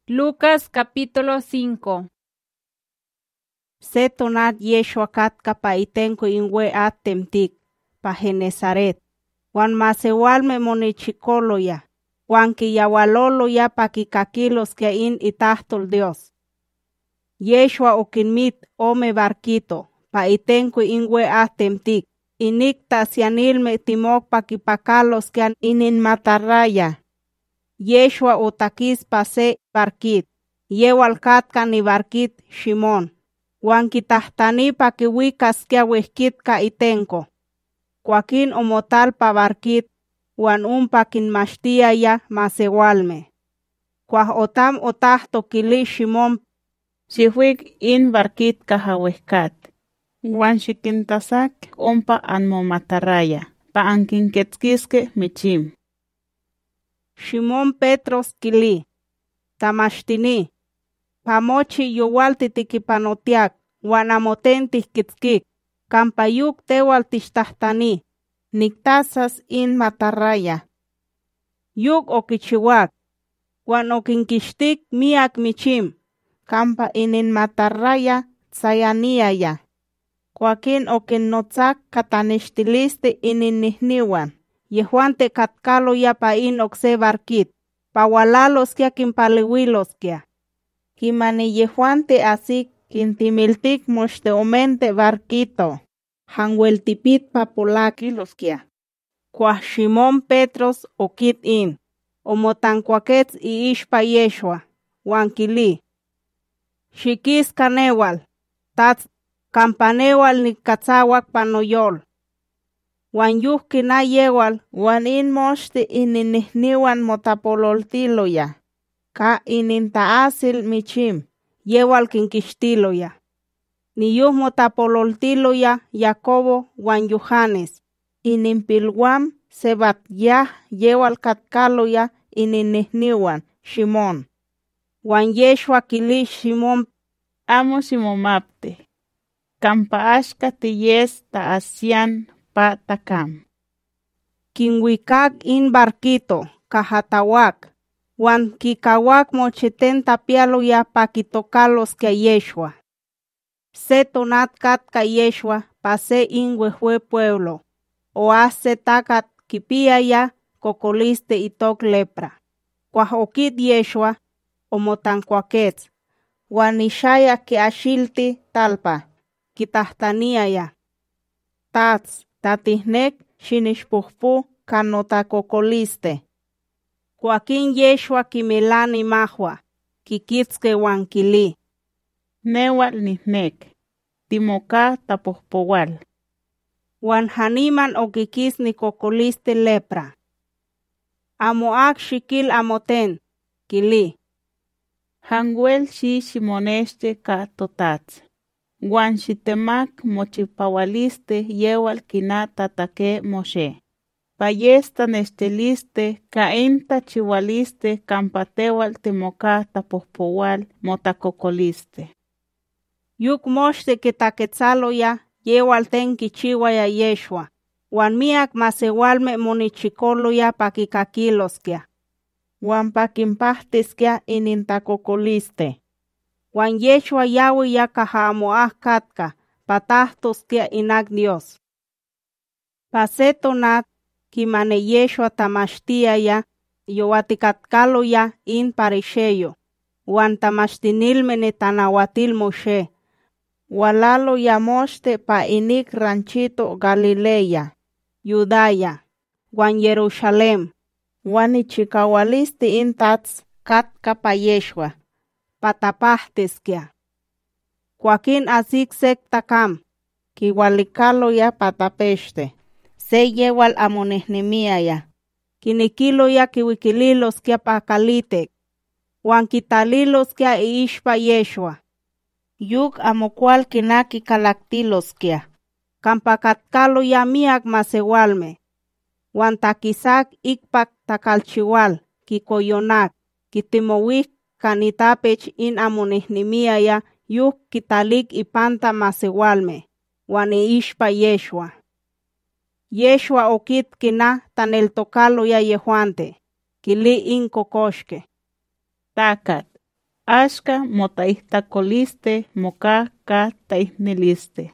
Lucas capítulo 5. Se tonat Yeshua katka pa itenko inwe atemtik pa Genezaret. Wan masewalme monichikoloya. Wan kiyawaloloya pa kikakilos que in itahtol Dios. Yeshua okinmit ome barquito pa itenko inwe atemtik. Inikta sianilme timok pa kipakalos que inin matarraya. Yeshua otakis pase barquit. Yewal katka ni barquit Shimon. Wan kitahtani pa kiwikas kia wehkit ka itenko. Joaquín omotal pa barquit. Wan umpa kinmashtia ya masewalme. Kuah otam otahto kili Shimon. Sihuik in barquit kahawehkat. Wan shikintasak umpa anmomataraya. Pa ankinketskiske michim. Shimon Petros kili. Tamashtini. Pamochi yowal titikipanotiak. Wan amoten tihkitskik. Kampayuk tewal tishtahtani. Niktasas in matarraya. Yuk okichiwak. Wan okinkishtik miak michim. Kampa inin matarraya tsayaniaya. Joaquín okinnotsak katanishtiliste inin nihniwan. Yehuante katkalo ya pa in okse barquit. Pa walalos kia kimpaliwilos kia. Kimani yehuante asik kintimiltik moshte omente barquito. Hanweltipit pa polakilos kia. Kuah Shimon Petros okit in. Omotankwakets iishpa Yeshua. Wan kili. Shikis kanewal. Tats kampanewal nikatsawak panoyol. Wan yuh kina yewal. Wan in moshte ininihniwan motapololtiloya. Ka inintaasil michim. Yewal kinkishtiloya. Ni yuh motapololtiloya Jacobo wan Yohanes. Ininpilwam Sebatyah yewal katkaloya ininihniwan Shimon. Wan Yeshua kili Shimon. Amo simomapte. Kampaashka tiyes taasian pa takam. Kinwikak in barquito kahatawak. Wan kikawak mocheten tapialoya pa kitokalos ke Yeshua. Se tonat katka Yeshua pase in wehwe pueblo. O hace takat kipiaya kokoliste itok lepra. Kuah okit Yeshua omotankwakets. Wan ishaya ke ashilti talpa. Kitahtaniaya. Tats tatihnek shinishpuhpu kanotakokoliste. Joaquín Yeshua kimilani mahua. Kikitske wan kili. Newal nihnek. Timoka tapohpowal. Wan haniman okikis ni kokoliste lepra. Amoak shikil amoten. Kili. Hanguel shi shimoneste ka totats. Wan shitemak mochipawaliste yewal kina tatake Moshe. Payesta nesteliste ka inta chiwaliste kampatewal timoka tapohpowal motakokoliste. Yuk moshte kitaketzaloya yewal ten kichiwaya Yeshua. Wan miak masewalme monichikoloya pakikakiloskia. Wan pakimpahtiskia inintakokoliste. Wan Yeshua yawi ya kahamoah katka patahtoskia inak Dios. Pasetonat kimane Yeshua tamashtia ya yowatikatkaloya in parisheyo. Wan tamashtinilme netanawatil Moshe. Walalo ya moshte pa inik ranchito Galilea, Judaya, wan Jerusalem. Wan ichikawalisti in tats katka pa Yeshua. Patapahtiskia. Joaquín asik sek takam. Kiwalikalo ya patapeste. Se yewal amonehnemia ya. Kinikilo ya kiwikililos kia pakalitek. Wan kitalilos kia iishpa Yeshua. Yuk amokual kinaki kalaktilos kia. Kampakatkalo ya miak masewalme. Wan takisak ikpak takalchiwal. Kikoyonak. Kitimowik kanitapech in amonehnemia ya. Yuk kitalik ipanta masewalme. Wan iishpa Yeshua. Yeshua okit kina taneltokalo ya yehuante. Kili in kokoshke. Takat. Ashka motaihtacoliste moka ka taihniliste.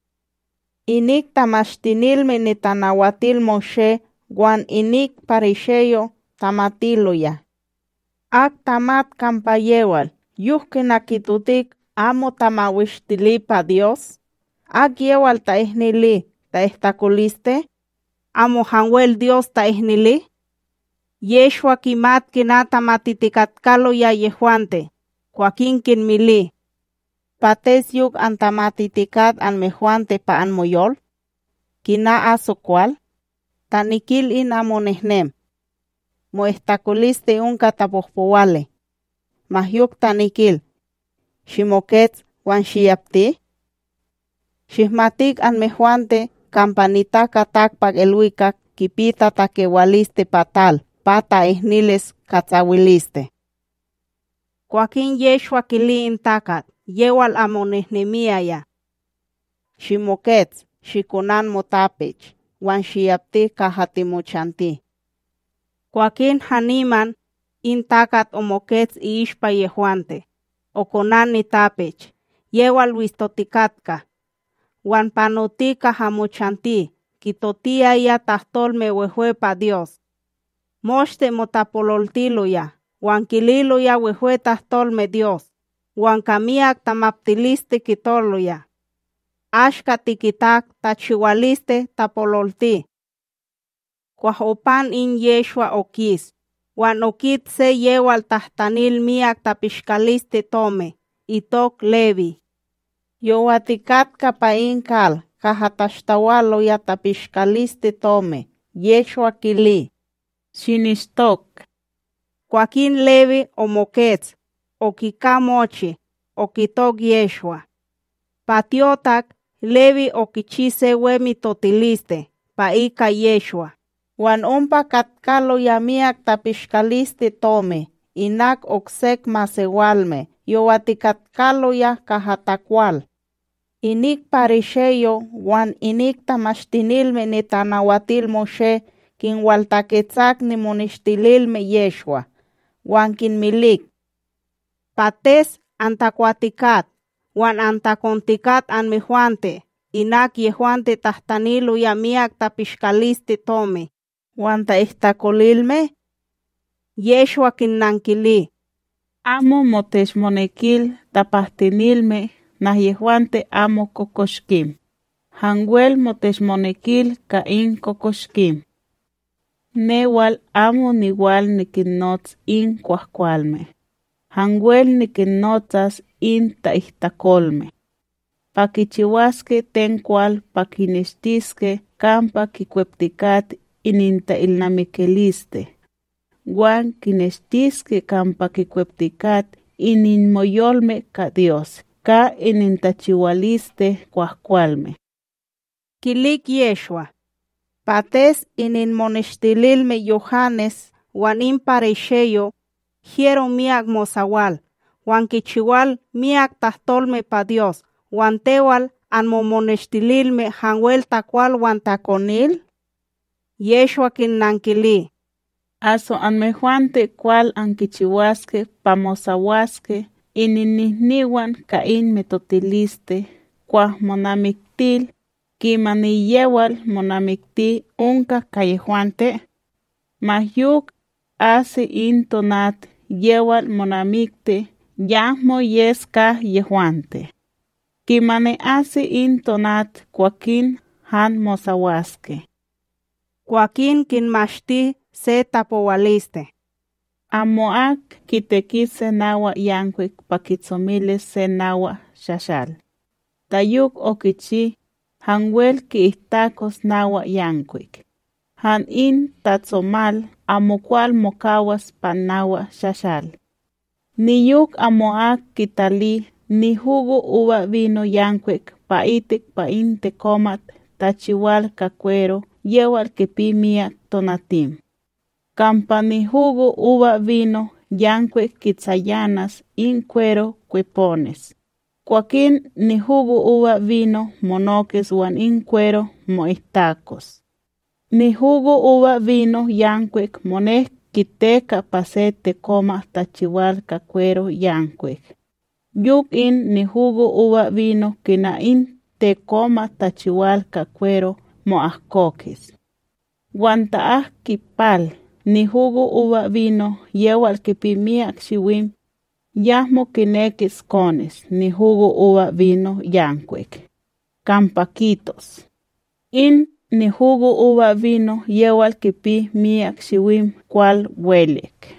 Inik tamashtinilme nitanahuatil Moshe guan inik parisheyo tamatiloya. Ak tamat kampayewal yuhke nakitutik amo tamawixtilipa Dios. Ak yewal taihnili taihtacoliste. Amo hanwel Dios taihnili. Yeshua kimat kinatamatitikatkaloya yehuante. Joaquín kinmili. Pates yuk antamatitikat anmejuante pa anmoyol. Kina asocual. Tanikil in amonehnem. Moestacoliste unka tapohpowale. Mahyuk tanikil. Shimoketz wan shiyapti. Shihmatik anmejuante campanita katakpak elwikak kipita takewaliste patal. Pata ihniles katzawiliste. Joaquín Yeshua kili intakat. Yewal amonehnemia. Shimoketz shikunan motapech. Wan shiyapti kahatimochanti. Joaquín haniman intakat omoketz iishpa yehuante. Okonan nitapech. Yewal wistotikatka. Wan panotika hamochanti. Kitotia ya tahtolme wehuepa Dios. Moshte motapololtiloya. Wan kililoya wehue tahtolme Dios. Wan kamiak tamaptiliste kitoloya. Ashka tikitak tachiwaliste tapololti. Kwahopan in Yeshua okis. Wan okit se yewal tahtanil miak tapishkaliste tome. Itok Levi. Yowatikatka pain kal. Kahatastawalo ya tapishkaliste tome. Yeshua kili. Shinistok. Joaquín Levi omoketz. Okika mochi. Okitok Yeshua. Patiotak Levi okichise wemi totiliste. Paika Yeshua. Wan umpa katkalo yamiak tapishkaliste tome. Inak oksek masewalme. Yowatikatkalo ya kahatakwal. Inik parisheyo wan inik tamashtinilme nitanawatil Moshe kinwaltaketzak ni monishtililme Yeshua. Wan kinmilik. Pates antakuatikat. Wan antakontikat anmejuante. Inak yehuante tahtanilo yamiak tapishkaliste tome. Wan taihtacolilme. Yeshua kinnankili. Amo moteshmonekil tapahtinilme. Nah yehuante amo kokoshkim. Hanwel moteshmonekil kain kokoshkim. Newal amo niwal nikinnots in kuahkualme. Hanwel nikinnotzas in taihtacolme. Pakichiwaske tenkual pakinestiske kampa kikueptikat ininta ilnamikeliste. Guan kinestiske kampa kikueptikat ininmoyolme ka Dios. Ka inintachiwaliste kuahkualme. Kilik Yeshua. Pates ininmoneshtililme Yohanes wan imparisheyo. Hiero miak mosawal. Wan kichiwal miak tahtolme pa Dios. Wan tewal anmomoneshtililme hanwel takwal wan takonil. Yeshua kinnankili. Aso anmejuante cual ankichiwaske pamosawaske. Ininihniwan kain metotiliste, kwa monamiktil, kimaniyewal monamikti unka kayehuante. Mahyuk asi intonat yewal monamikte, yahmo yeska yehuante. Kimane asi intonat Joaquín han mosawaske. Joaquín kinmashti se tapowaliste. Amoak kitekit se nawa yankwik pakitzomile se nawa shashal. Tayuk okichi hanwel ki ihtakos nawa yankwik. Han in tatzomal amokual mokawas pan nawa shashal. Niyuk amoak kitali ni jugo uva vino yankwik paitik painte komat tachiwal kakwero yewal kepimia tonatim. Campani jugo uva vino yanque kitsayanas in cuero cuepones. Joaquín ni jugo uva vino monoques wan in cuero moistacos. Ni jugo uva vino yanque monek Kiteka pasete coma tachiwalka cuero yankwek. Yuk in ni jugo uva vino kina in te coma tachiwalka cuero moahkokis. Guanta kipal ni jugo uva vino yewal kipimiak shiwim. Yahmo kinekis cones ni jugo uva vino yankwek. Campaquitos. In ni jugo uva vino yewal kipi miak shiwim cual huelek.